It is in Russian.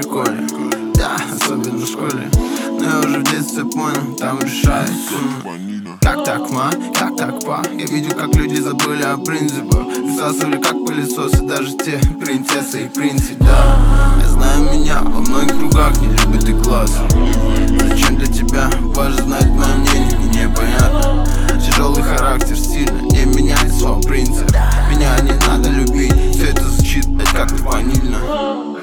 приколе. Да, особенно в школе. Но я уже в детстве понял, там решает сумма. Как так, ма? Как так, па? Я видел, как люди забыли о принципах. Высасывали как пылесосы даже те принцессы и принцы, да. Я знаю, меня во многих кругах не любят и класс. Зачем для тебя важно знать мое мнение, мне непонятно. Тяжелый характер сильно не меняет свой принцип. Меня не надо любить, все это звучит как-то ванильно.